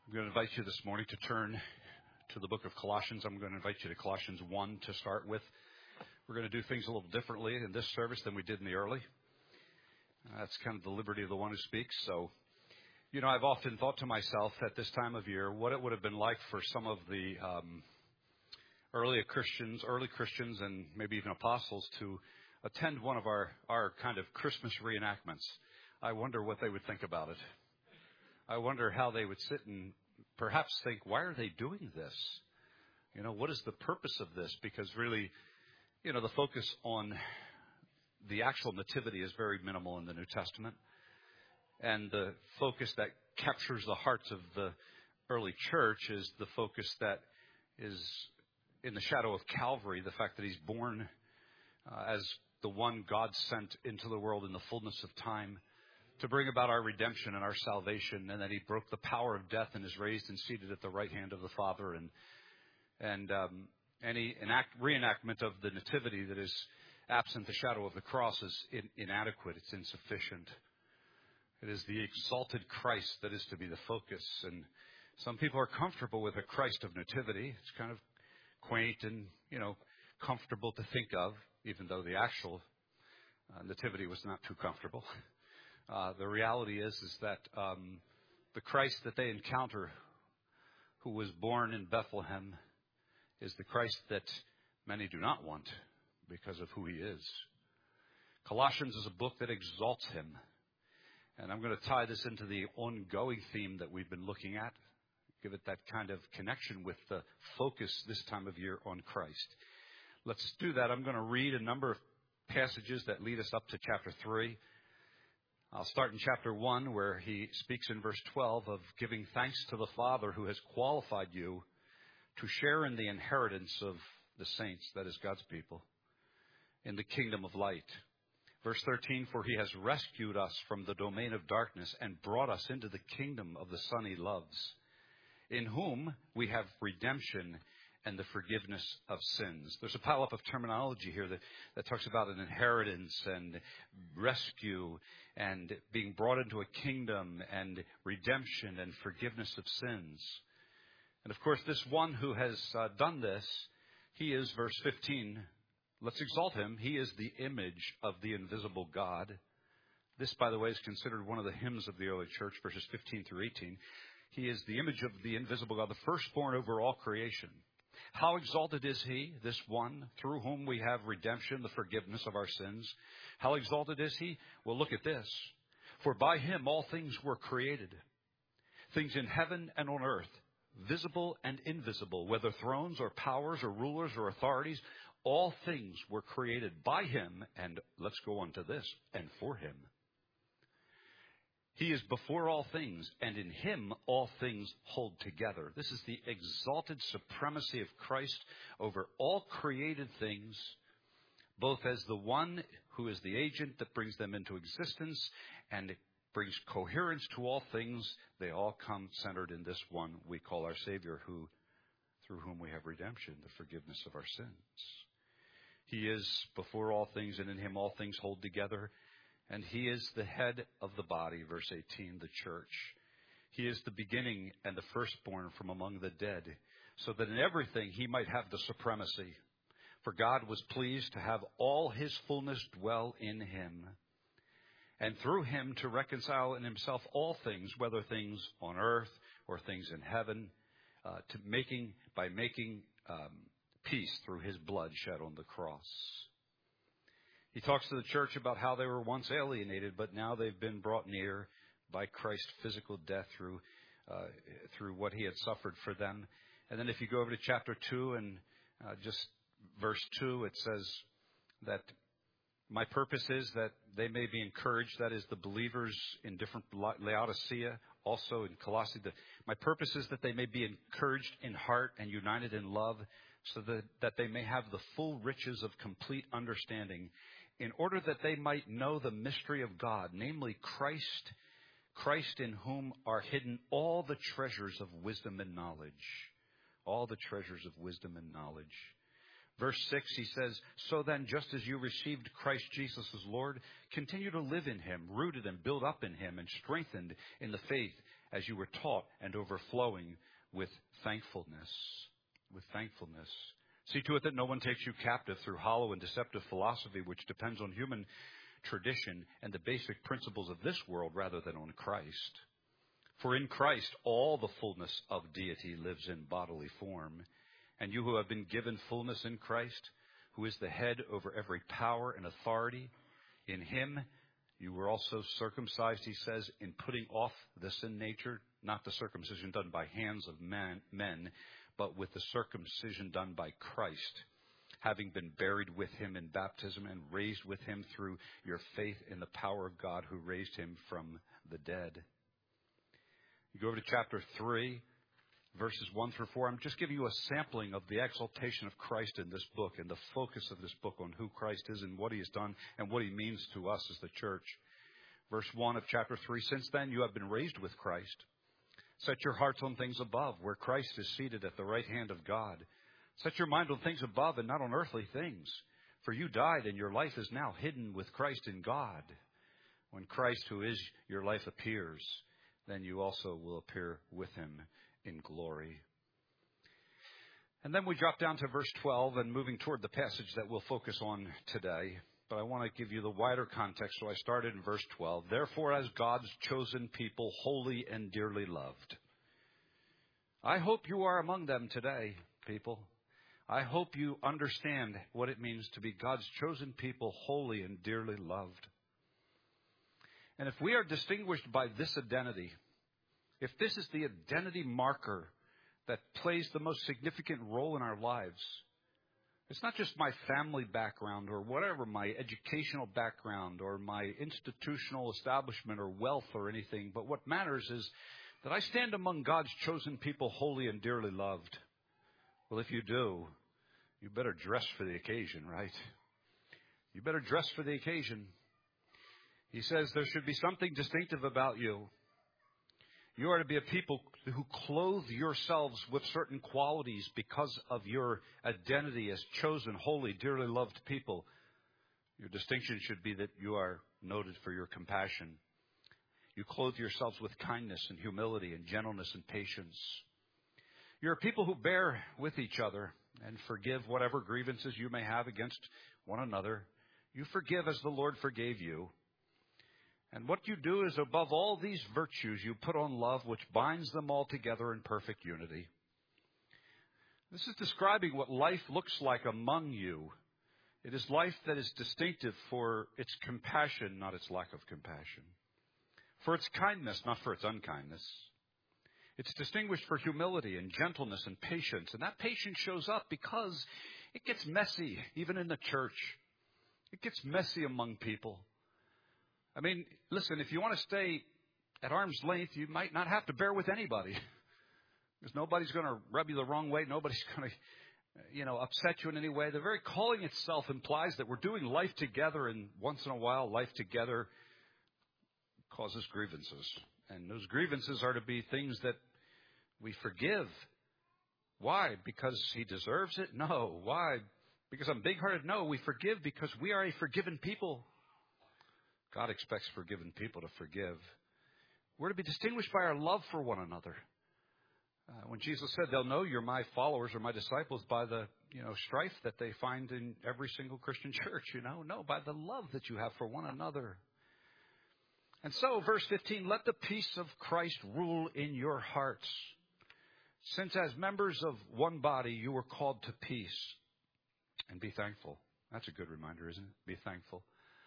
I'm going to invite you this morning to turn to the book of Colossians. I'm going to invite you to Colossians 1 to start with. We're going to do things a little differently in this service than we did in the early. That's kind of the liberty of the one who speaks. So, I've often thought to myself at this time of year what it would have been like for some of the early Christians, and maybe even apostles to attend one of our kind of Christmas reenactments. I wonder what they would think about it. I wonder how they would sit and perhaps think, why are they doing this? What is the purpose of this? Because really, the focus on the actual nativity is very minimal in the New Testament. And the focus that captures the hearts of the early church is the focus that is in the shadow of Calvary, the fact that he's born as the one God sent into the world in the fullness of time to bring about our redemption and our salvation, and that he broke the power of death and is raised and seated at the right hand of the Father. And any reenactment of the nativity that is absent the shadow of the cross is inadequate. It's insufficient. It is the exalted Christ that is to be the focus. And some people are comfortable with a Christ of nativity. It's kind of quaint and, comfortable to think of, even though the actual nativity was not too comfortable. The reality is that the Christ that they encounter, who was born in Bethlehem, is the Christ that many do not want because of who he is. Colossians is a book that exalts him. And I'm going to tie this into the ongoing theme that we've been looking at, give it that kind of connection with the focus this time of year on Christ. Let's do that. I'm going to read a number of passages that lead us up to chapter 3. I'll start in chapter 1, where he speaks in verse 12 of giving thanks to the Father who has qualified you to share in the inheritance of the saints, that is God's people, in the kingdom of light. Verse 13, for he has rescued us from the domain of darkness and brought us into the kingdom of the Son he loves, in whom we have redemption and the forgiveness of sins. There's a pile-up of terminology here that talks about an inheritance and rescue and being brought into a kingdom and redemption and forgiveness of sins. And of course, this one who has done this, he is, verse 15, let's exalt him. He is the image of the invisible God. This, by the way, is considered one of the hymns of the early church, verses 15 through 18. He is the image of the invisible God, the firstborn over all creation. How exalted is he, this one, through whom we have redemption, the forgiveness of our sins? How exalted is he? Well, look at this. For by him all things were created, things in heaven and on earth, visible and invisible, whether thrones or powers or rulers or authorities, all things were created by him, and let's go on to this, and for him. He is before all things, and in him all things hold together. This is the exalted supremacy of Christ over all created things, both as the one who is the agent that brings them into existence and brings coherence to all things. They all come centered in this one we call our Savior, through whom we have redemption, the forgiveness of our sins. He is before all things, and in him all things hold together. And he is the head of the body, verse 18, the church. He is the beginning and the firstborn from among the dead, so that in everything he might have the supremacy. For God was pleased to have all his fullness dwell in him, and through him to reconcile in himself all things, whether things on earth or things in heaven, by making peace through his blood shed on the cross. He talks to the church about how they were once alienated, but now they've been brought near by Christ's physical death through what he had suffered for them. And then if you go over to chapter 2 and just verse 2, it says that my purpose is that they may be encouraged, that is the believers in different Laodicea, also in Colossae. My purpose is that they may be encouraged in heart and united in love, so that they may have the full riches of complete understanding, in order that they might know the mystery of God, namely Christ in whom are hidden all the treasures of wisdom and knowledge. All the treasures of wisdom and knowledge. Verse 6, he says, "So then, just as you received Christ Jesus as Lord, continue to live in him, rooted and built up in him, and strengthened in the faith as you were taught, and overflowing with thankfulness." With thankfulness. See to it that no one takes you captive through hollow and deceptive philosophy, which depends on human tradition and the basic principles of this world rather than on Christ. For in Christ all the fullness of deity lives in bodily form. And you who have been given fullness in Christ, who is the head over every power and authority, in him you were also circumcised, he says, in putting off the sin nature, not the circumcision done by hands of men, but with the circumcision done by Christ, having been buried with him in baptism and raised with him through your faith in the power of God who raised him from the dead. You go over to chapter 3, verses 1 through 4. I'm just giving you a sampling of the exaltation of Christ in this book and the focus of this book on who Christ is and what he has done and what he means to us as the church. Verse 1 of chapter 3, "Since then you have been raised with Christ. Set your hearts on things above, where Christ is seated at the right hand of God. Set your mind on things above and not on earthly things. For you died, and your life is now hidden with Christ in God. When Christ, who is your life, appears, then you also will appear with him in glory." And then we drop down to verse 12 and moving toward the passage that we'll focus on today. But I want to give you the wider context, so I started in verse 12. "Therefore, as God's chosen people, holy and dearly loved." I hope you are among them today, people. I hope you understand what it means to be God's chosen people, holy and dearly loved. And if we are distinguished by this identity, if this is the identity marker that plays the most significant role in our lives, it's not just my family background or whatever, my educational background or my institutional establishment or wealth or anything, but what matters is that I stand among God's chosen people, holy and dearly loved. Well, if you do, you better dress for the occasion, right? You better dress for the occasion. He says there should be something distinctive about you. You are to be a people who clothe yourselves with certain qualities because of your identity as chosen, holy, dearly loved people. Your distinction should be that you are noted for your compassion. You clothe yourselves with kindness and humility and gentleness and patience. You're a people who bear with each other and forgive whatever grievances you may have against one another. You forgive as the Lord forgave you. And what you do is, above all these virtues, you put on love, which binds them all together in perfect unity. This is describing what life looks like among you. It is life that is distinctive for its compassion, not its lack of compassion. For its kindness, not for its unkindness. It's distinguished for humility and gentleness and patience. And that patience shows up because it gets messy, even in the church. It gets messy among people. I mean, listen, if you want to stay at arm's length, you might not have to bear with anybody. Because nobody's going to rub you the wrong way. Nobody's going to, upset you in any way. The very calling itself implies that we're doing life together, and once in a while, life together causes grievances. And those grievances are to be things that we forgive. Why? Because he deserves it? No. Why? Because I'm big-hearted? No. We forgive because we are a forgiven people. God expects forgiven people to forgive. We're to be distinguished by our love for one another. When Jesus said, "They'll know you're my followers or my disciples by the, strife that they find in every single Christian church, No, by the love that you have for one another." And so, verse 15, "Let the peace of Christ rule in your hearts. Since as members of one body you were called to peace, and be thankful." That's a good reminder, isn't it? Be thankful.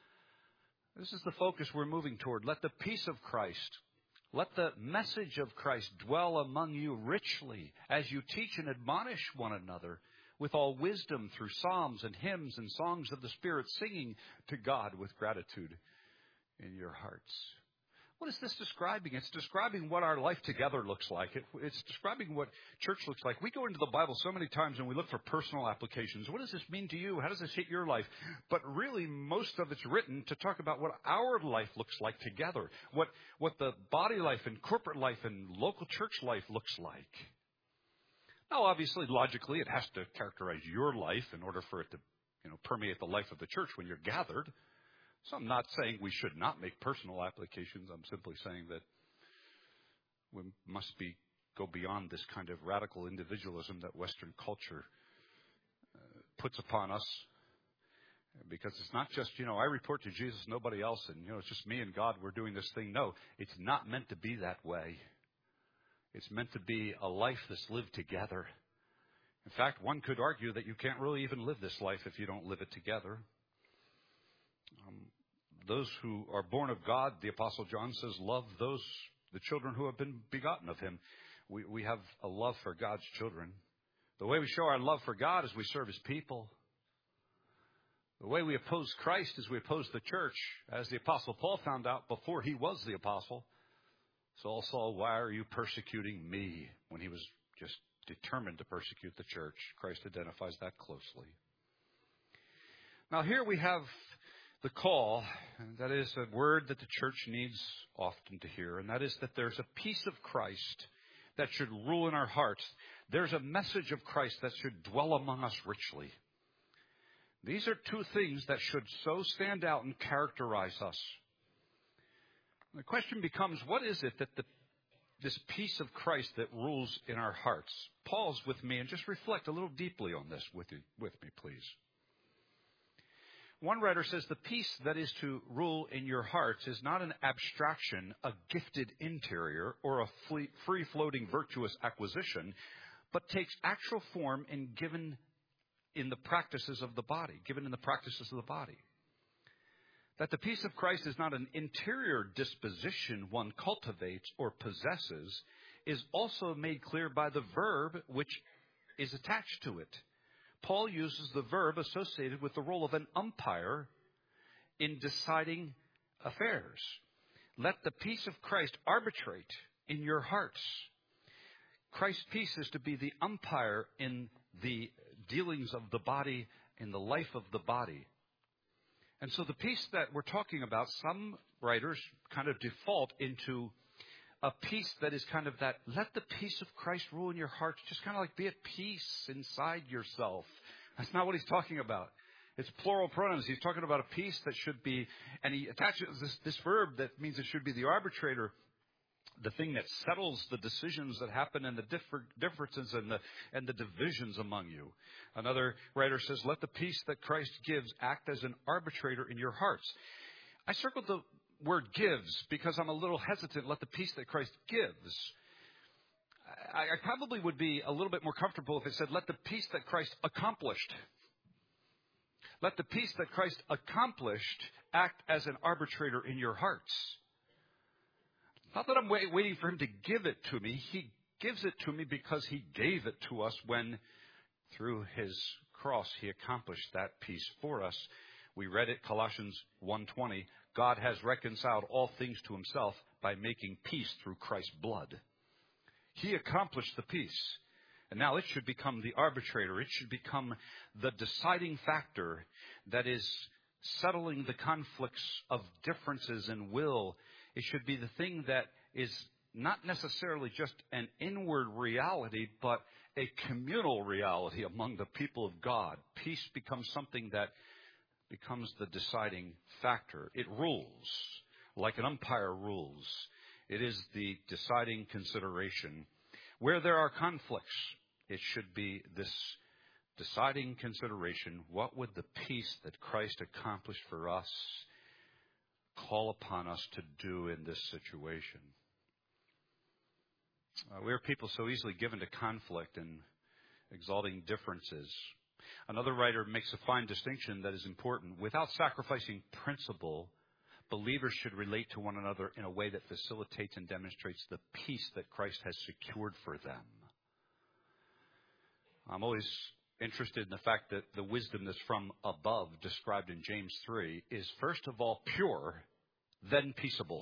This is the focus we're moving toward. Let the peace of Christ, let the message of Christ dwell among you richly as you teach and admonish one another with all wisdom through psalms and hymns and songs of the Spirit, singing to God with gratitude in your hearts. What is this describing? It's describing what our life together looks like. It's describing what church looks like. We go into the Bible so many times and we look for personal applications. What does this mean to you? How does this hit your life? But really, most of it's written to talk about what our life looks like together, what the body life and corporate life and local church life looks like. Now, obviously, logically, it has to characterize your life in order for it to, permeate the life of the church when you're gathered. So I'm not saying we should not make personal applications. I'm simply saying that we must go beyond this kind of radical individualism that Western culture puts upon us. Because it's not just, I report to Jesus, nobody else, and, it's just me and God, we're doing this thing. No, it's not meant to be that way. It's meant to be a life that's lived together. In fact, one could argue that you can't really even live this life if you don't live it together. Those who are born of God, the Apostle John says, love the children who have been begotten of him. We have a love for God's children. The way we show our love for God is we serve his people. The way we oppose Christ is we oppose the church, as the Apostle Paul found out before he was the apostle. Saul, why are you persecuting me? When he was just determined to persecute the church. Christ identifies that closely. Now here we have the call, and that is a word that the church needs often to hear, and that is that there's a peace of Christ that should rule in our hearts. There's a message of Christ that should dwell among us richly. These are two things that should so stand out and characterize us. The question becomes, what is it that this peace of Christ that rules in our hearts? Pause with me and just reflect a little deeply on this with me, please. One writer says the peace that is to rule in your hearts is not an abstraction, a gifted interior, or a free-floating virtuous acquisition, but takes actual form and given in the practices of the body. That the peace of Christ is not an interior disposition one cultivates or possesses is also made clear by the verb which is attached to it. Paul uses the verb associated with the role of an umpire in deciding affairs. Let the peace of Christ arbitrate in your hearts. Christ's peace is to be the umpire in the dealings of the body, in the life of the body. And so the peace that we're talking about, some writers kind of default into a peace that is kind of that, let the peace of Christ rule in your hearts. Just kind of like be at peace inside yourself. That's not what he's talking about. It's plural pronouns. He's talking about a peace that should be, and he attaches this verb that means it should be the arbitrator, the thing that settles the decisions that happen and the differences and the divisions among you. Another writer says, let the peace that Christ gives act as an arbitrator in your hearts. I circled the word gives because I'm a little hesitant. Let the peace that Christ gives. I probably would be a little bit more comfortable if it said, let the peace that Christ accomplished. Let the peace that Christ accomplished act as an arbitrator in your hearts. Not that I'm waiting for him to give it to me. He gives it to me because he gave it to us when, through his cross, he accomplished that peace for us. We read it, Colossians 1:20. God has reconciled all things to himself by making peace through Christ's blood. He accomplished the peace. And now it should become the arbitrator. It should become the deciding factor that is settling the conflicts of differences in will. It should be the thing that is not necessarily just an inward reality, but a communal reality among the people of God. Peace becomes something that becomes the deciding factor. It rules like an umpire rules. It is the deciding consideration. Where there are conflicts, it should be this deciding consideration. What would the peace that Christ accomplished for us call upon us to do in this situation? We are people so easily given to conflict and exalting differences. Another writer makes a fine distinction that is important. Without sacrificing principle, believers should relate to one another in a way that facilitates and demonstrates the peace that Christ has secured for them. I'm always interested in the fact that the wisdom that's from above, described in James 3, is first of all pure, then peaceable.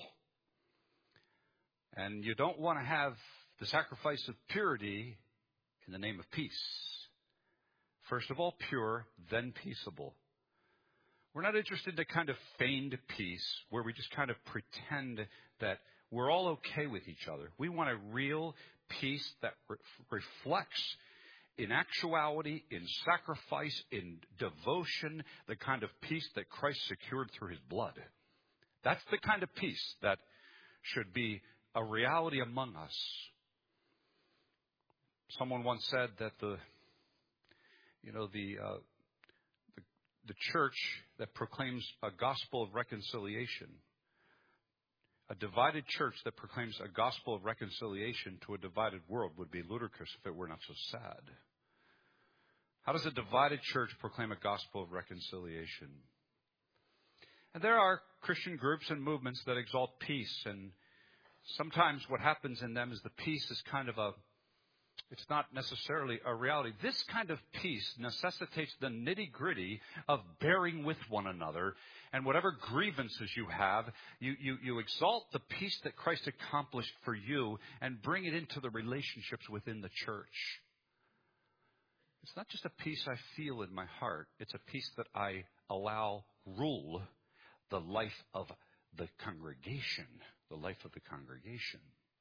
And you don't want to have the sacrifice of purity in the name of peace. First of all, pure, then peaceable. We're not interested in a kind of feigned peace where we just kind of pretend that we're all okay with each other. We want a real peace that reflects in actuality, in sacrifice, in devotion, the kind of peace that Christ secured through his blood. That's the kind of peace that should be a reality among us. Someone once said that the church that proclaims a gospel of reconciliation, a divided church that proclaims a gospel of reconciliation to a divided world would be ludicrous if it were not so sad. How does a divided church proclaim a gospel of reconciliation? And there are Christian groups and movements that exalt peace, and sometimes what happens in them is the peace is kind of it's not necessarily a reality. This kind of peace necessitates the nitty-gritty of bearing with one another. And whatever grievances you have, you exalt the peace that Christ accomplished for you and bring it into the relationships within the church. It's not just a peace I feel in my heart. It's a peace that I allow rule the life of the congregation. The life of the congregation.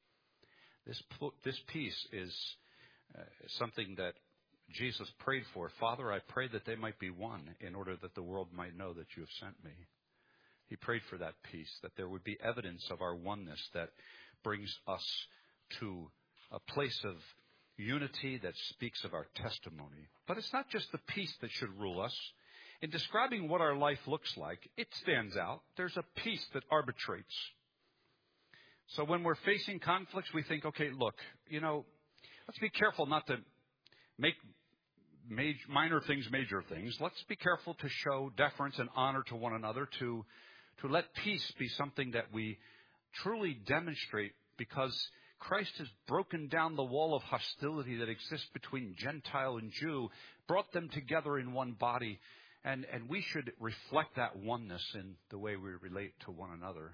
This peace is something that Jesus prayed for. Father, I pray that they might be one in order that the world might know that you have sent me. He prayed for that peace, that there would be evidence of our oneness that brings us to a place of unity that speaks of our testimony. But it's not just the peace that should rule us. In describing what our life looks like, it stands out. There's a peace that arbitrates. So when we're facing conflicts, we think, okay, look, let's be careful not to make minor things major things. Let's be careful to show deference and honor to one another, to let peace be something that we truly demonstrate, because Christ has broken down the wall of hostility that exists between Gentile and Jew, brought them together in one body, and we should reflect that oneness in the way we relate to one another.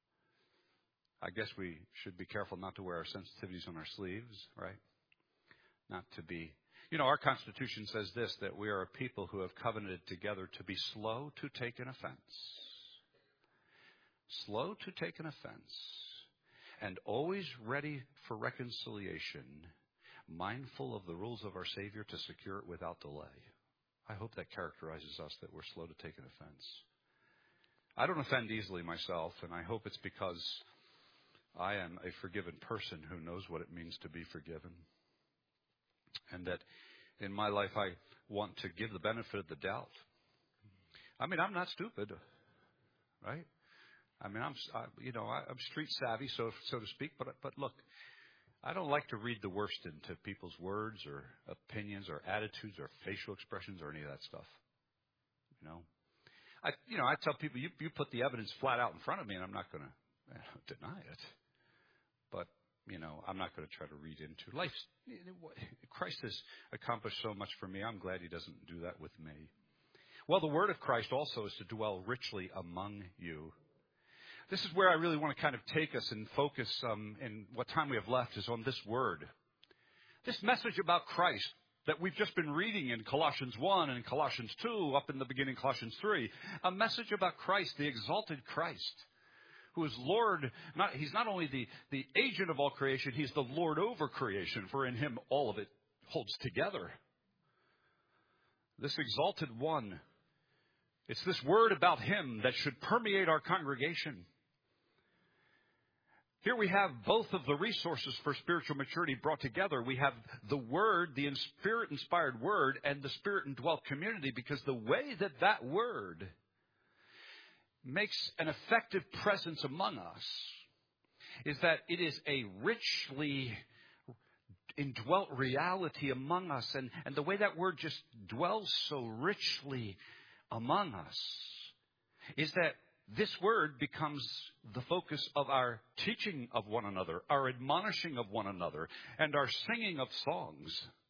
I guess we should be careful not to wear our sensitivities on our sleeves, right? Not to be, our Constitution says this, that we are a people who have covenanted together to be slow to take an offense. Slow to take an offense. And always ready for reconciliation, mindful of the rules of our Savior to secure it without delay. I hope that characterizes us, that we're slow to take an offense. I don't offend easily myself, and I hope it's because I am a forgiven person who knows what it means to be forgiven. And that in my life I want to give the benefit of the doubt. I'm not stupid, right? I'm street savvy, so to speak. But look, I don't like to read the worst into people's words or opinions or attitudes or facial expressions or any of that stuff. I tell people, you put the evidence flat out in front of me, and I'm not going to deny it. But I'm not going to try to read into life. Christ has accomplished so much for me. I'm glad he doesn't do that with me. Well, the word of Christ also is to dwell richly among you. This is where I really want to kind of take us and focus in what time we have left is on this word. This message about Christ that we've just been reading in Colossians 1 and Colossians 2, up in the beginning Colossians 3. A message about Christ, the exalted Christ, who is Lord. He's not only the agent of all creation, he's the Lord over creation, for in him all of it holds together. This exalted one, it's this word about him that should permeate our congregation. Here we have both of the resources for spiritual maturity brought together. We have the Word, the Spirit-inspired Word, and the Spirit-indwelt community, because the way that Word makes an effective presence among us is that it is a richly indwelt reality among us. And the way that Word just dwells so richly among us is that this word becomes the focus of our teaching of one another, our admonishing of one another, and our singing of songs.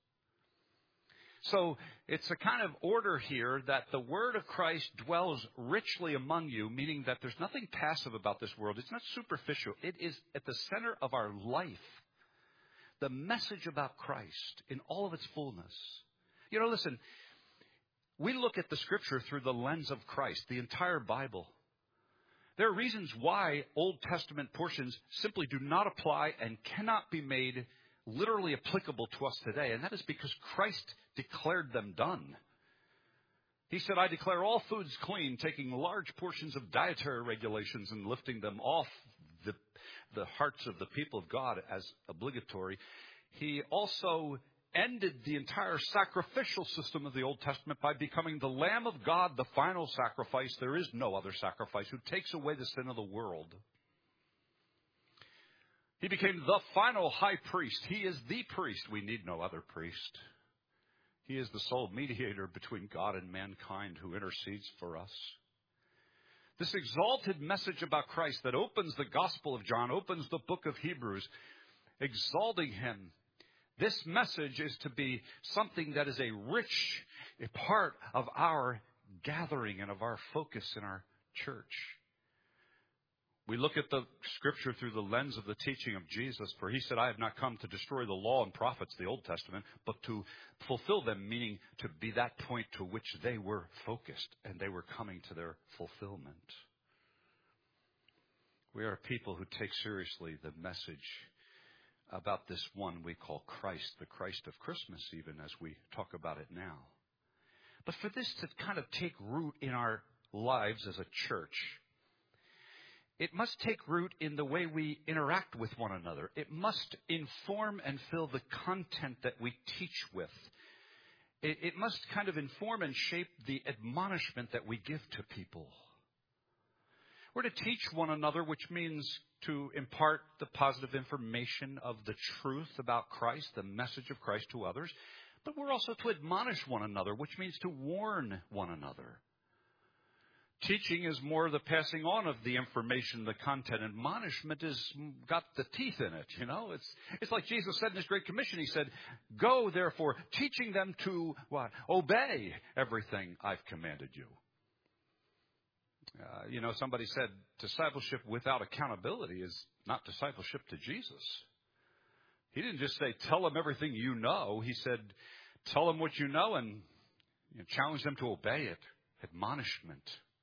So it's a kind of order here that the word of Christ dwells richly among you, meaning that there's nothing passive about this world. It's not superficial. It is at the center of our life. The message about Christ in all of its fullness. Listen, we look at the Scripture through the lens of Christ, the entire Bible. There are reasons why Old Testament portions simply do not apply and cannot be made literally applicable to us today, and that is because Christ declared them done. He said, I declare all foods clean, taking large portions of dietary regulations and lifting them off the hearts of the people of God as obligatory. He also ended the entire sacrificial system of the Old Testament by becoming the Lamb of God, the final sacrifice. There is no other sacrifice, who takes away the sin of the world. He became the final high priest. He is the priest. We need no other priest. He is the sole mediator between God and mankind who intercedes for us. This exalted message about Christ that opens the Gospel of John, opens the book of Hebrews, exalting him. This message is to be something that is a rich part of our gathering and of our focus in our church. We look at the Scripture through the lens of the teaching of Jesus, for he said, I have not come to destroy the law and prophets, the Old Testament, but to fulfill them, meaning to be that point to which they were focused and they were coming to their fulfillment. We are people who take seriously the message about this one we call Christ, the Christ of Christmas, even as we talk about it now. But for this to kind of take root in our lives as a church, it must take root in the way we interact with one another. It must inform and fill the content that we teach with. It must kind of inform and shape the admonishment that we give to people. We're to teach one another, which means to impart the positive information of the truth about Christ, the message of Christ to others. But we're also to admonish one another, which means to warn one another. Teaching is more the passing on of the information, the content. Admonishment has got the teeth in it, you know. It's like Jesus said in his Great Commission. He said, go, therefore, teaching them to what? Obey everything I've commanded you. Somebody said discipleship without accountability is not discipleship to Jesus. He didn't just say, tell them everything you know. He said, tell them what you know and challenge them to obey it. Admonishment.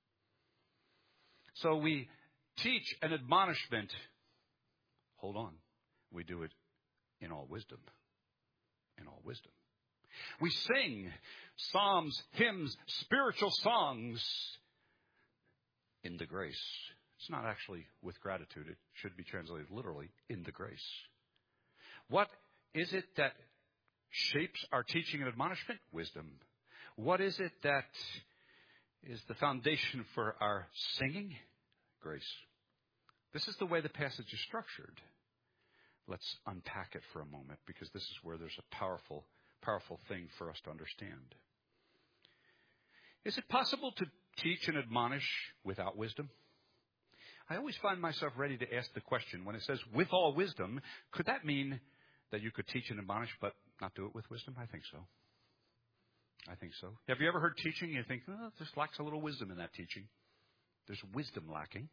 So we teach an admonishment. Hold on. We do it in all wisdom. In all wisdom. We sing psalms, hymns, spiritual songs in the grace. It's not actually with gratitude. It should be translated literally, in the grace. What is it that shapes our teaching and admonishment? Wisdom. What is it that is the foundation for our singing? Grace. This is the way the passage is structured. Let's unpack it for a moment, because this is where there's a powerful, powerful thing for us to understand. Is it possible to teach and admonish without wisdom? I always find myself ready to ask the question, when it says with all wisdom, could that mean that you could teach and admonish but not do it with wisdom? I think so. I think so. Have you ever heard teaching and you think, oh, this lacks a little wisdom in that teaching? There's wisdom lacking.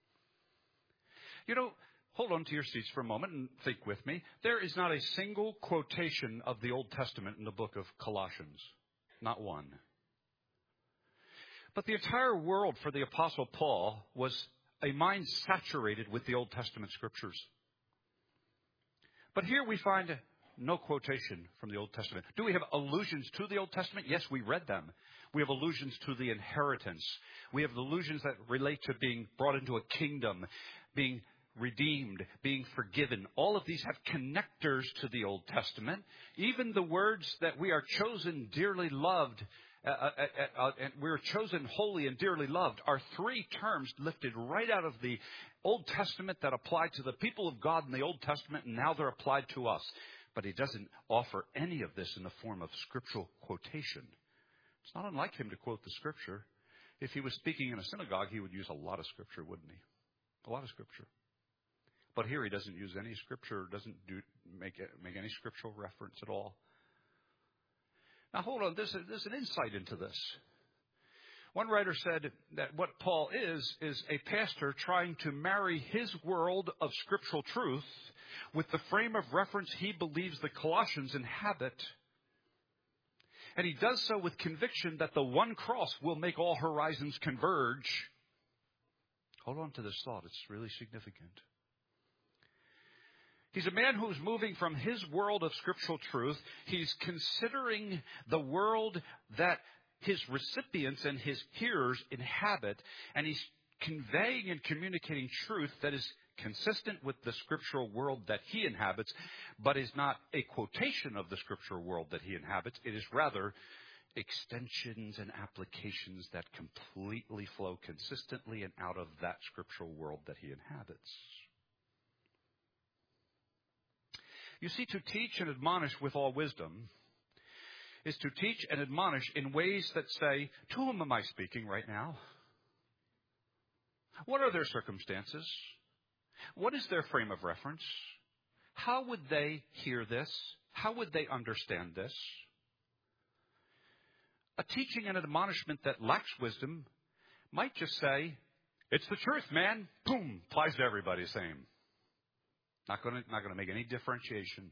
Hold on to your seats for a moment and think with me. There is not a single quotation of the Old Testament in the book of Colossians. Not one. But the entire world for the Apostle Paul was a mind saturated with the Old Testament scriptures. But here we find no quotation from the Old Testament. Do we have allusions to the Old Testament? Yes, we read them. We have allusions to the inheritance. We have allusions that relate to being brought into a kingdom, being redeemed, being forgiven. All of these have connectors to the Old Testament. Even the words that we are chosen, dearly loved, and we're chosen holy and dearly loved are three terms lifted right out of the Old Testament that applied to the people of God in the Old Testament, and now they're applied to us. But he doesn't offer any of this in the form of scriptural quotation. It's not unlike him to quote the scripture. If he was speaking in a synagogue, he would use a lot of scripture, wouldn't he? A lot of scripture. But here he doesn't use any scripture, doesn't make any scriptural reference at all. Now hold on, there's an insight into this. One writer said that what Paul is a pastor trying to marry his world of scriptural truth with the frame of reference he believes the Colossians inhabit. And he does so with conviction that the one cross will make all horizons converge. Hold on to this thought. It's really significant. He's a man who's moving from his world of scriptural truth. He's considering the world that his recipients and his hearers inhabit, and he's conveying and communicating truth that is consistent with the scriptural world that he inhabits, but is not a quotation of the scriptural world that he inhabits. It is rather extensions and applications that completely flow consistently and out of that scriptural world that he inhabits. You see, to teach and admonish with all wisdom is to teach and admonish in ways that say, to whom am I speaking right now? What are their circumstances? What is their frame of reference? How would they hear this? How would they understand this? A teaching and an admonishment that lacks wisdom might just say, it's the truth, man. Boom, applies to everybody the same. Not going to make any differentiation.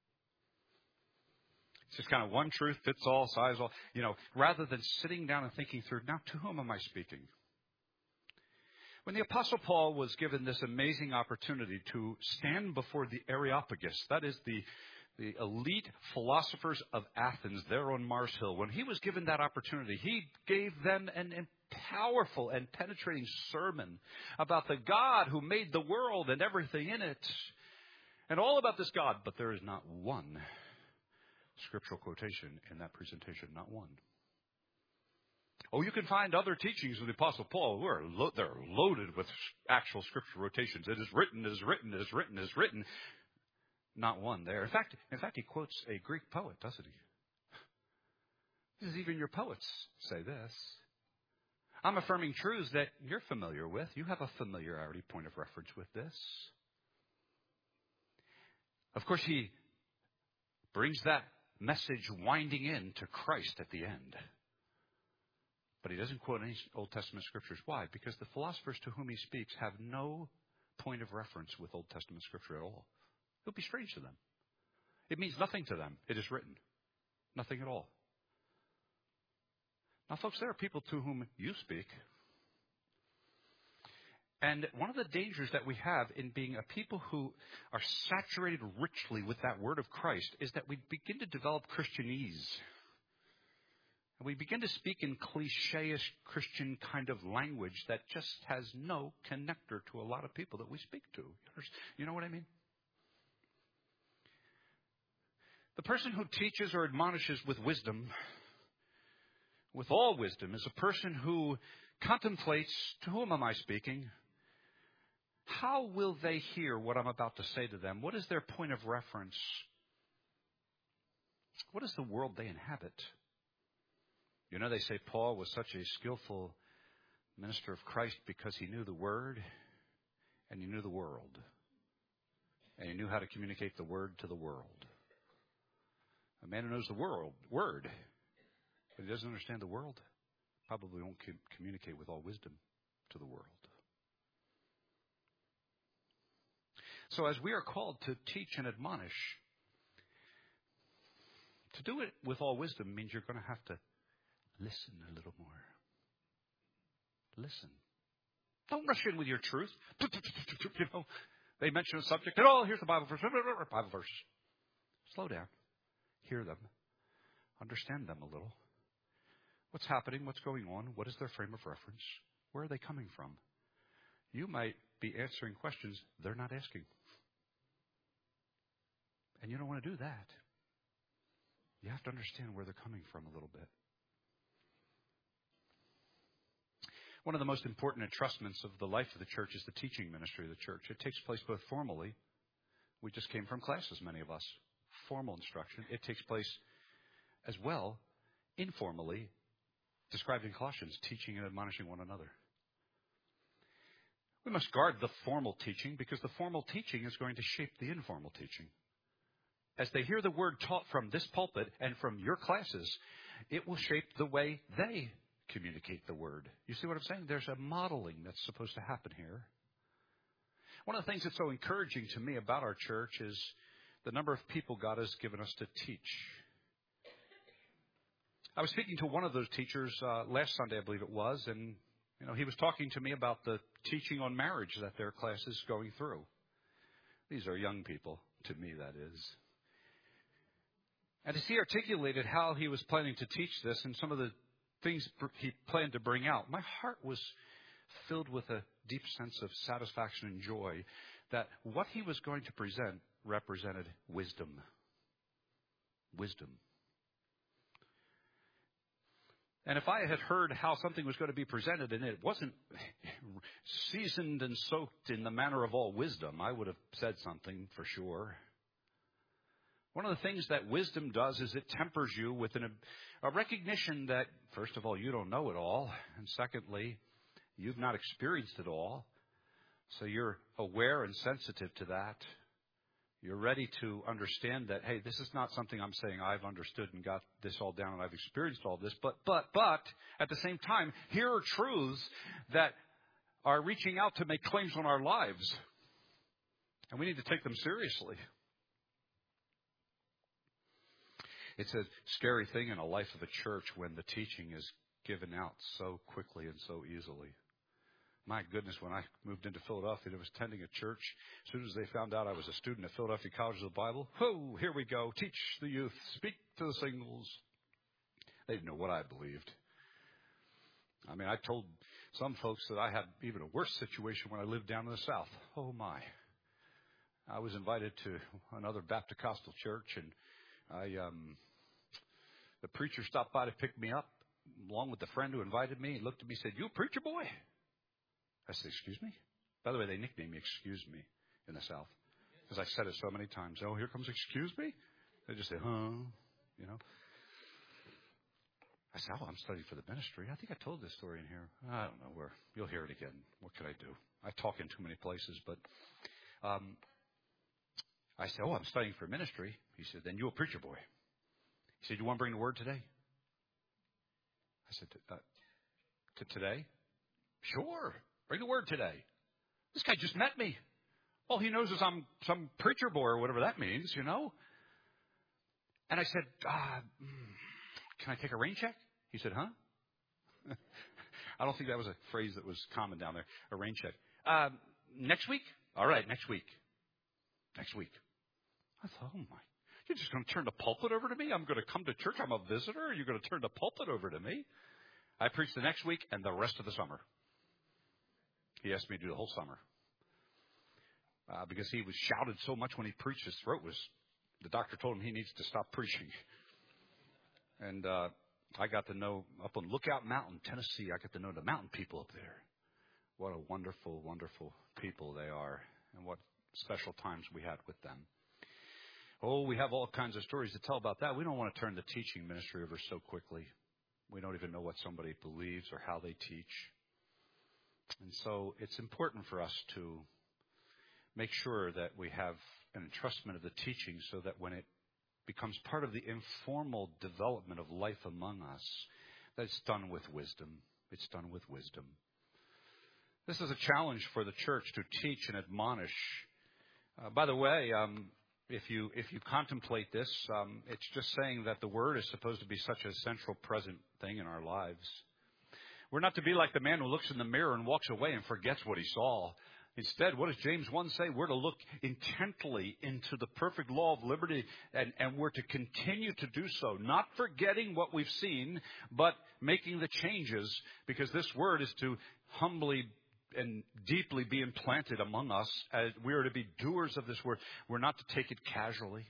It's just kind of one truth fits all, size all. Rather than sitting down and thinking through, now to whom am I speaking? When the Apostle Paul was given this amazing opportunity to stand before the Areopagus, that is the elite philosophers of Athens there on Mars Hill, when he was given that opportunity, he gave them an powerful and penetrating sermon about the God who made the world and everything in it, and all about this God. But there is not one scriptural quotation in that presentation, not one. Oh, you can find other teachings of the Apostle Paul who are they're loaded with actual scripture rotations. It is written, it is written, it is written, it is written. Not one there. In fact, he quotes a Greek poet, doesn't he? He says, even your poets say this. I'm affirming truths that you're familiar with. You have a familiarity point of reference with this. Of course, he brings that message winding in to Christ at the end. But he doesn't quote any Old Testament scriptures. Why? Because the philosophers to whom he speaks have no point of reference with Old Testament scripture at all. It would be strange to them. It means nothing to them. It is written. Nothing at all. Now, folks, there are people to whom you speak. And one of the dangers that we have in being a people who are saturated richly with that word of Christ is that we begin to develop Christianese. And we begin to speak in cliche-ish Christian kind of language that just has no connector to a lot of people that we speak to. You know what I mean? The person who teaches or admonishes with wisdom, with all wisdom, is a person who contemplates, to whom am I speaking? How will they hear what I'm about to say to them? What is their point of reference? What is the world they inhabit? They say Paul was such a skillful minister of Christ because he knew the Word and he knew the world. And he knew how to communicate the Word to the world. A man who knows the Word, but he doesn't understand the world, probably won't communicate with all wisdom to the world. So as we are called to teach and admonish, to do it with all wisdom means you're going to have to listen a little more. Listen. Don't rush in with your truth. They mention a subject, and here's the Bible verse. Bible verse. Slow down. Hear them. Understand them a little. What's happening? What's going on? What is their frame of reference? Where are they coming from? You might be answering questions they're not asking. And you don't want to do that. You have to understand where they're coming from a little bit. One of the most important entrustments of the life of the church is the teaching ministry of the church. It takes place both formally. We just came from classes, many of us. Formal instruction. It takes place as well, informally, described in Colossians, teaching and admonishing one another. We must guard the formal teaching because the formal teaching is going to shape the informal teaching. As they hear the word taught from this pulpit and from your classes, it will shape the way they communicate the word. You see what I'm saying? There's a modeling that's supposed to happen here. One of the things that's so encouraging to me about our church is the number of people God has given us to teach. I was speaking to one of those teachers last Sunday, I believe it was, and he was talking to me about the teaching on marriage that their class is going through. These are young people, to me, that is. And as he articulated how he was planning to teach this and some of the things he planned to bring out, my heart was filled with a deep sense of satisfaction and joy that what he was going to present represented wisdom. Wisdom. And if I had heard how something was going to be presented and it wasn't seasoned and soaked in the manner of all wisdom, I would have said something for sure. One of the things that wisdom does is it tempers you with a recognition that, first of all, you don't know it all. And secondly, you've not experienced it all. So you're aware and sensitive to that. You're ready to understand that, hey, this is not something I'm saying I've understood and got this all down and I've experienced all this. But at the same time, here are truths that are reaching out to make claims on our lives. And we need to take them seriously. It's a scary thing in a life of a church when the teaching is given out so quickly and so easily. My goodness, when I moved into Philadelphia and was attending a church, as soon as they found out I was a student at Philadelphia College of the Bible, oh, here we go, teach the youth, speak to the singles. They didn't know what I believed. I mean, I told some folks that I had even a worse situation when I lived down in the South. Oh, my. I was invited to another Baptist Costal church, and the preacher stopped by to pick me up, along with the friend who invited me. He looked at me and said, "You a preacher boy?" I said, "Excuse me?" By the way, they nicknamed me Excuse Me in the South, because I said it so many times. Oh, here comes Excuse Me? They just say, huh, you know. I said, "Oh, I'm studying for the ministry." I think I told this story in here. I don't know where. You'll hear it again. What could I do? I talk in too many places, but I said, "Oh, I'm studying for ministry." He said, "Then you a preacher boy." He said, "You want to bring the word today?" I said, today? Sure. Bring the word today. This guy just met me. All he knows is I'm some preacher boy or whatever that means, you know. And I said, "Can I take a rain check?" He said, "Huh?" I don't think that was a phrase that was common down there, a rain check. Next week? All right, next week. Next week. I thought, oh, my. You're just going to turn the pulpit over to me? I'm going to come to church. I'm a visitor. You're going to turn the pulpit over to me? I preached the next week and the rest of the summer. He asked me to do the whole summer. Because he was shouted so much when he preached, his throat was, the doctor told him he needs to stop preaching. And I got to know, up on Lookout Mountain, Tennessee, I got to know the mountain people up there. What a wonderful, wonderful people they are. And what special times we had with them. Oh, we have all kinds of stories to tell about that. We don't want to turn the teaching ministry over so quickly. We don't even know what somebody believes or how they teach. And so it's important for us to make sure that we have an entrustment of the teaching so that when it becomes part of the informal development of life among us, that it's done with wisdom. It's done with wisdom. This is a challenge for the church to teach and admonish. By the way, if you contemplate this, it's just saying that the Word is supposed to be such a central, present thing in our lives. We're not to be like the man who looks in the mirror and walks away and forgets what he saw. Instead, what does James 1 say? We're to look intently into the perfect law of liberty, and we're to continue to do so, not forgetting what we've seen, but making the changes, because this Word is to humbly and deeply be implanted among us. As we are to be doers of this word. We're not to take it casually.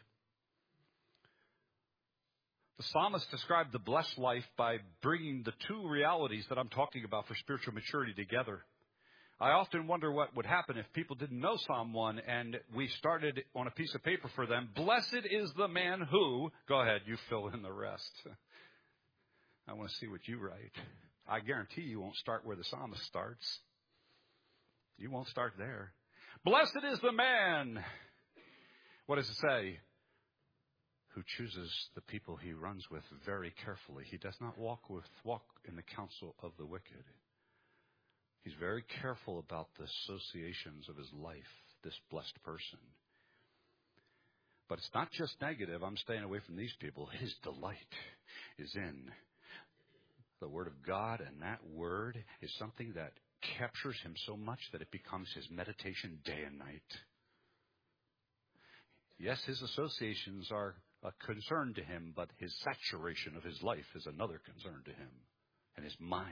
The psalmist described the blessed life by bringing the two realities that I'm talking about for spiritual maturity together. I often wonder what would happen if people didn't know Psalm 1 and we started on a piece of paper for them. Blessed is the man who, go ahead, you fill in the rest. I want to see what you write. I guarantee you won't start where the psalmist starts. You won't start there. Blessed is the man. What does it say? Who chooses the people he runs with very carefully. He does not walk in the counsel of the wicked. He's very careful about the associations of his life, this blessed person. But it's not just negative. I'm staying away from these people. His delight is in the Word of God, and that Word is something that captures him so much that it becomes his meditation day and night. Yes, his associations are a concern to him, but his saturation of his life is another concern to him, and his mind.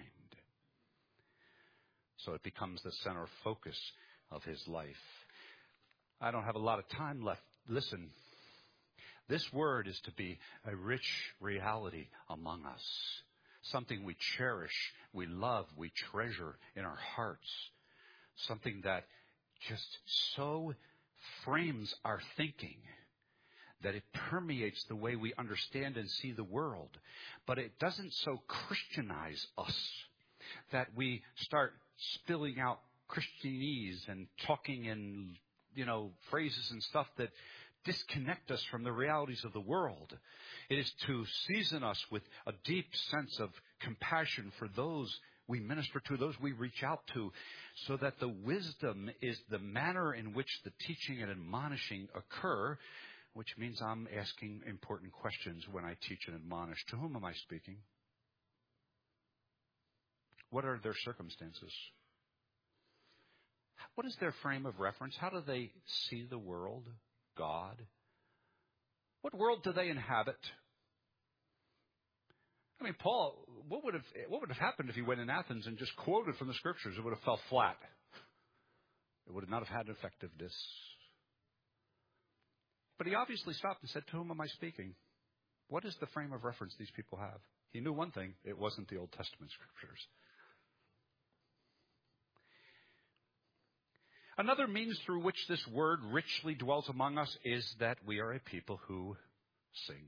So it becomes the center focus of his life. I don't have a lot of time left. Listen, this word is to be a rich reality among us, something we cherish, we love, we treasure in our hearts, something that just so frames our thinking that it permeates the way we understand and see the world. But it doesn't so Christianize us that we start spilling out Christianese and talking in, phrases and stuff that disconnect us from the realities of the world. It is to season us with a deep sense of compassion for those we minister to, those we reach out to, so that the wisdom is the manner in which the teaching and admonishing occur, which means I'm asking important questions when I teach and admonish. To whom am I speaking? What are their circumstances? What is their frame of reference? How do they see the world, God? What world do they inhabit? I mean, Paul, what would have happened if he went in Athens and just quoted from the Scriptures? It would have fell flat. It would not have had effectiveness. But he obviously stopped and said, to whom am I speaking? What is the frame of reference these people have? He knew one thing. It wasn't the Old Testament Scriptures. Another means through which this word richly dwells among us is that we are a people who sing.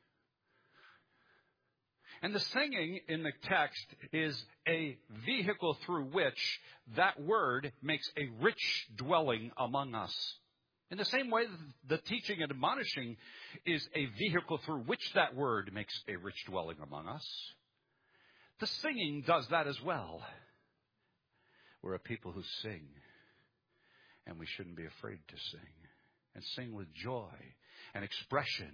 And the singing in the text is a vehicle through which that word makes a rich dwelling among us. In the same way, the teaching and admonishing is a vehicle through which that word makes a rich dwelling among us. The singing does that as well. We're a people who sing. And we shouldn't be afraid to sing. And sing with joy and expression.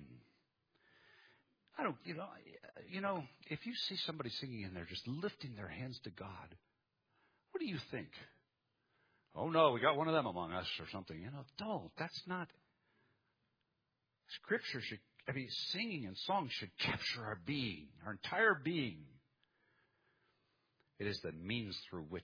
If you see somebody singing in there just lifting their hands to God, what do you think? Oh no, we got one of them among us or something. Don't. That's not. Scripture singing and song should capture our being, our entire being. It is the means through which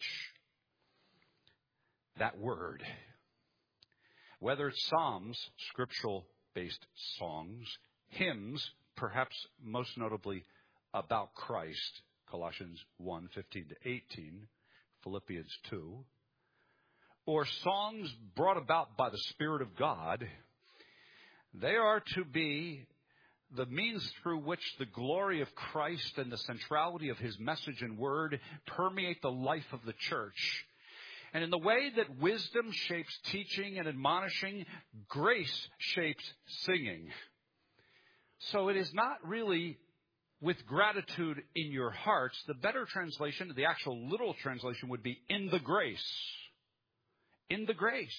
that word, whether it's psalms, scriptural-based songs, hymns, perhaps most notably about Christ, Colossians 1:15-18, Philippians 2, or songs brought about by the Spirit of God, they are to be the means through which the glory of Christ and the centrality of his message and word permeate the life of the church. And in the way that wisdom shapes teaching and admonishing, grace shapes singing. So it is not really with gratitude in your hearts. The better translation, the actual literal translation, would be in the grace. In the grace.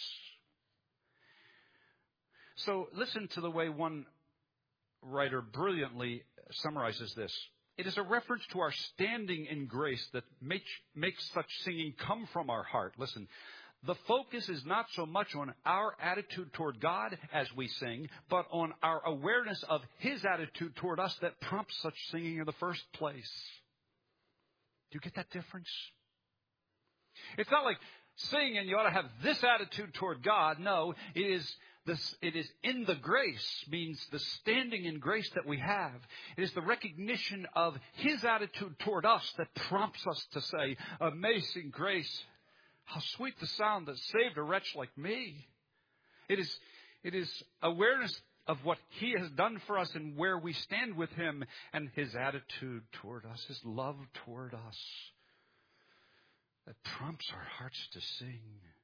So listen to the way one writer brilliantly summarizes this. It is a reference to our standing in grace that makes such singing come from our heart. Listen, the focus is not so much on our attitude toward God as we sing, but on our awareness of his attitude toward us that prompts such singing in the first place. Do you get that difference? It's not like sing and you ought to have this attitude toward God. No, it is in the grace, means the standing in grace that we have. It is the recognition of his attitude toward us that prompts us to say, amazing grace, how sweet the sound that saved a wretch like me. It is awareness of what he has done for us and where we stand with him and his attitude toward us, his love toward us, that prompts our hearts to sing.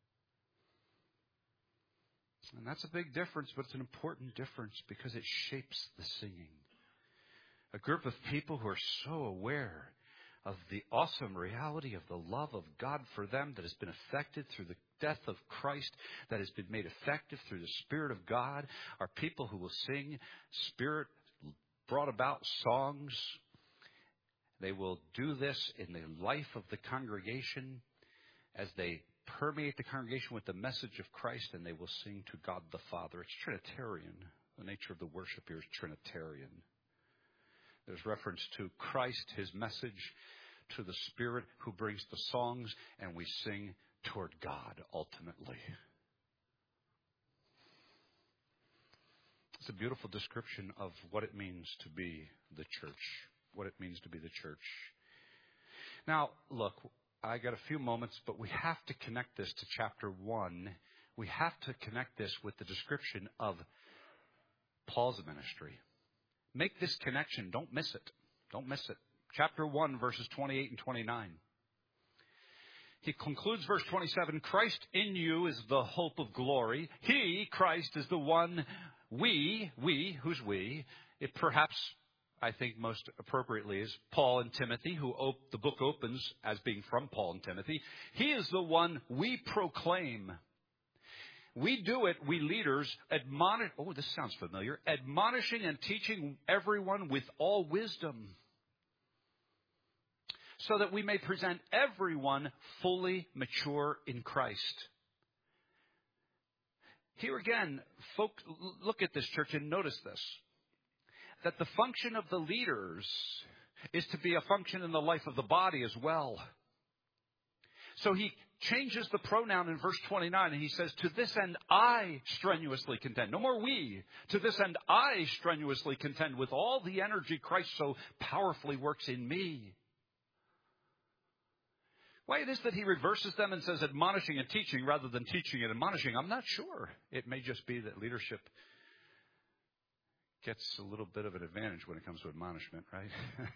And that's a big difference, but it's an important difference because it shapes the singing. A group of people who are so aware of the awesome reality of the love of God for them that has been effected through the death of Christ, that has been made effective through the Spirit of God, are people who will sing Spirit brought about songs. They will do this in the life of the congregation as they permeate the congregation with the message of Christ, and they will sing to God the Father. It's Trinitarian. The nature of the worship here is Trinitarian. There's reference to Christ, his message, to the Spirit who brings the songs, and we sing toward God ultimately. It's a beautiful description of what it means to be the church. What it means to be the church. Now, look, I got a few moments, but we have to connect this to chapter 1. We have to connect this with the description of Paul's ministry. Make this connection. Don't miss it. Don't miss it. Chapter 1, verses 28 and 29. He concludes verse 27, Christ in you is the hope of glory. He, Christ, is the one who's we? It perhaps, I think most appropriately, is Paul and Timothy, who the book opens as being from Paul and Timothy. He is the one we proclaim. We do it, we leaders, this sounds familiar, admonishing and teaching everyone with all wisdom, so that we may present everyone fully mature in Christ. Here again, folks, look at this, church, and notice this. That the function of the leaders is to be a function in the life of the body as well. So he changes the pronoun in verse 29, and he says, to this end I strenuously contend. No more we. To this end I strenuously contend with all the energy Christ so powerfully works in me. Why it is that he reverses them and says admonishing and teaching rather than teaching and admonishing, I'm not sure. It may just be that leadership gets a little bit of an advantage when it comes to admonishment, right?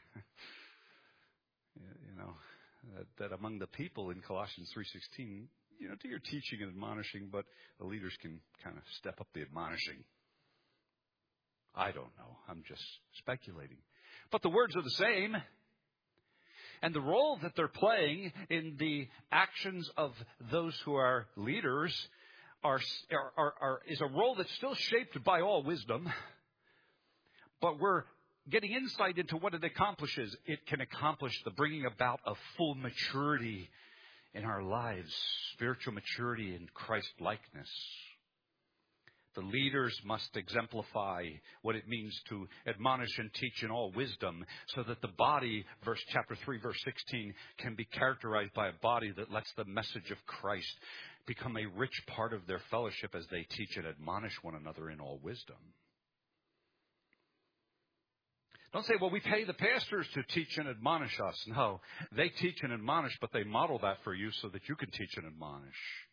That among the people in Colossians 3:16, do your teaching and admonishing, but the leaders can kind of step up the admonishing. I don't know. I'm just speculating. But the words are the same. And the role that they're playing in the actions of those who are leaders is a role that's still shaped by all wisdom. But we're getting insight into what it accomplishes. It can accomplish the bringing about of full maturity in our lives, spiritual maturity in Christ-likeness. The leaders must exemplify what it means to admonish and teach in all wisdom, so that the body, chapter 3, verse 16, can be characterized by a body that lets the message of Christ become a rich part of their fellowship as they teach and admonish one another in all wisdom. Don't say, well, we pay the pastors to teach and admonish us. No, they teach and admonish, but they model that for you so that you can teach and admonish.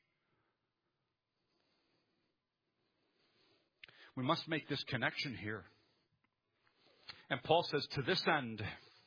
We must make this connection here. And Paul says, to this end,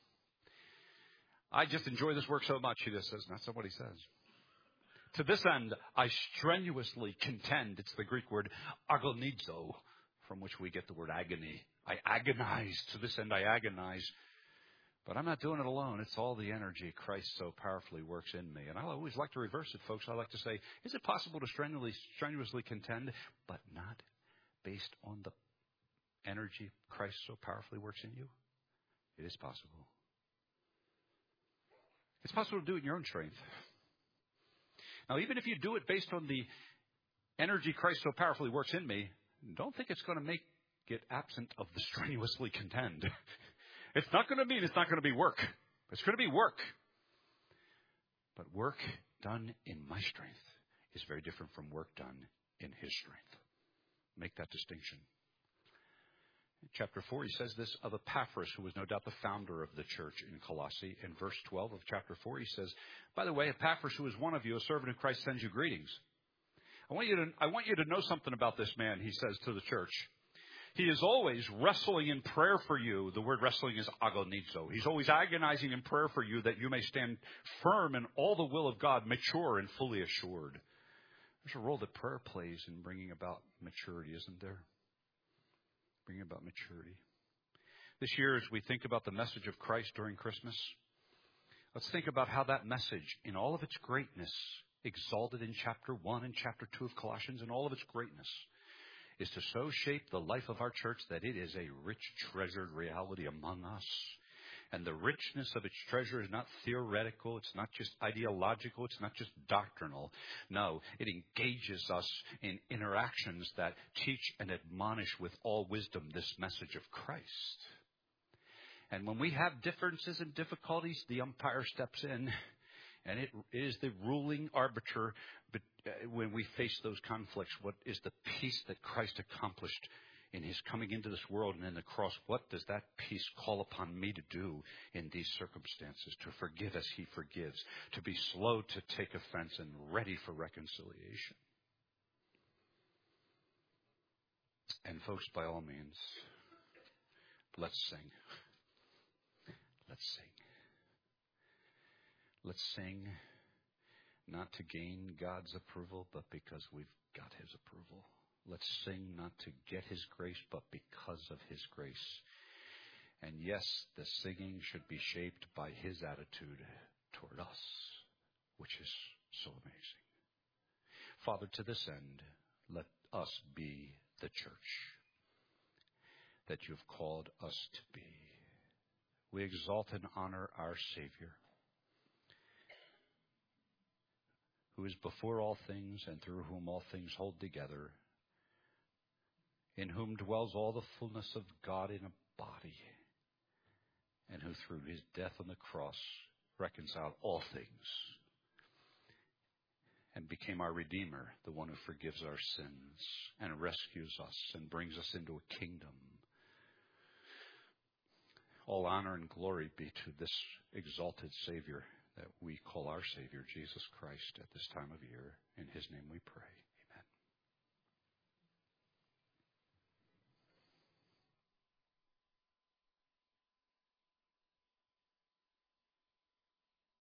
I just enjoy this work so much, he just says, that's not what he says. To this end, I strenuously contend. It's the Greek word agonizo, from which we get the word agony. I agonize. To this end, I agonize. But I'm not doing it alone. It's all the energy Christ so powerfully works in me. And I always like to reverse it, folks. I like to say, is it possible to strenuously contend, but not based on the energy Christ so powerfully works in you? It is possible. It's possible to do it in your own strength. Now, even if you do it based on the energy Christ so powerfully works in me, don't think it's going to make it absent of the strenuously contend. It's not going to mean it's not going to be work. It's going to be work. But work done in my strength is very different from work done in his strength. Make that distinction. In chapter 4, he says this of Epaphras, who was no doubt the founder of the church in Colossae. In verse 12 of chapter 4, he says, by the way, Epaphras, who is one of you, a servant of Christ, sends you greetings. I want you to know something about this man, he says to the church. He is always wrestling in prayer for you. The word wrestling is agonizo. He's always agonizing in prayer for you that you may stand firm in all the will of God, mature and fully assured. There's a role that prayer plays in bringing about maturity, isn't there? Bringing about maturity. This year, as we think about the message of Christ during Christmas, let's think about how that message, in all of its greatness, exalted in chapter 1 and chapter 2 of Colossians, in all of its greatness, is to so shape the life of our church that it is a rich, treasured reality among us. And the richness of its treasure is not theoretical. It's not just ideological. It's not just doctrinal. No, it engages us in interactions that teach and admonish with all wisdom this message of Christ. And when we have differences and difficulties, the umpire steps in, and it is the ruling arbiter. But when we face those conflicts, what is the peace that Christ accomplished in his coming into this world and in the cross? What does that peace call upon me to do in these circumstances? To forgive as he forgives, to be slow to take offense and ready for reconciliation. And folks, by all means, let's sing. Let's sing. Let's sing not to gain God's approval, but because we've got his approval. Let's sing not to get his grace, but because of his grace. And yes, the singing should be shaped by his attitude toward us, which is so amazing. Father, to this end, let us be the church that you've called us to be. We exalt and honor our Savior, who is before all things and through whom all things hold together, in whom dwells all the fullness of God in a body, and who through his death on the cross reconciled all things and became our Redeemer, the one who forgives our sins and rescues us and brings us into a kingdom. All honor and glory be to this exalted Savior that we call our Savior, Jesus Christ, at this time of year. In his name we pray.